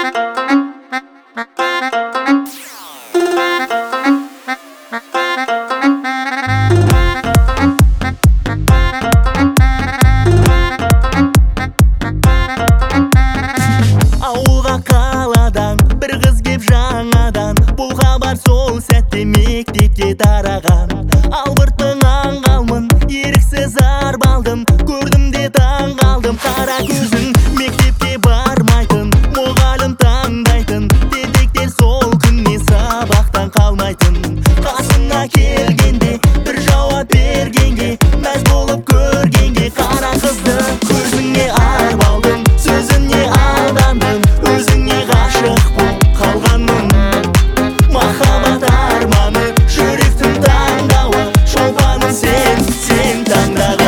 Ауылға қаладан бір қыз кеп жаңадан, бұл хабар сол сәтте мектепке тараған. Албырттың аңғалмын, еріксіз арбалдым, көрдім де таң қалдым. Қара көзің мектепке бармайтын, мұғалім таңдайтын, тентектер сол күннен сабақтан қалмайтын. Қасына келгенде бір жауап бергенге, мәз болып көргенге, қара қызды көзіңе арбалдым, сөзіне алдандым, өзіңе ғашық болып қалғанмын. Махаббат арманы, жүректің таңдауы, шолпаным сен таңдағы.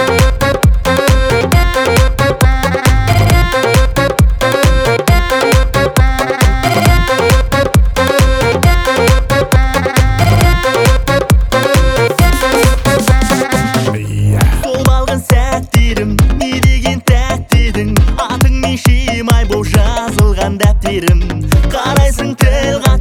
Сол балғын сәттерім, не деген тәтті едің, атың неше ай боп жазылған дәптерім. Қарайсың тіл